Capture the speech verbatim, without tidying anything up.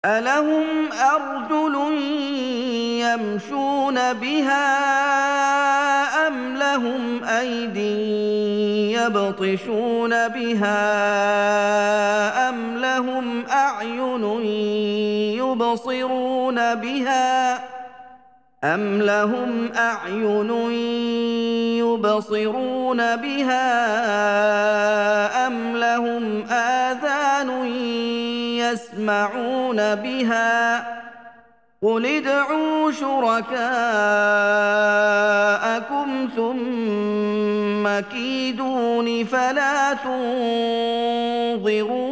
أَلَهُمْ أَرْجُلٌ يَمْشُونَ بِهَا أَمْ لَهُمْ أَيْدٍ يَبْطِشُونَ بِهَا أَمْ لَهُمْ أَعْيُنٌ يُبْصِرُونَ بِهَا أَمْ لَهُمْ أَعْيُنٌ يُبْصِرُونَ بِهَا أَمْ لَهُمْ آذَانٌ يَسْمَعُونَ بِهَا ۗ قُلِ ادْعُوا شُرَكَاءَكُمْ ثُمَّ كِيدُونِ فَلَا تُنظِرُونِ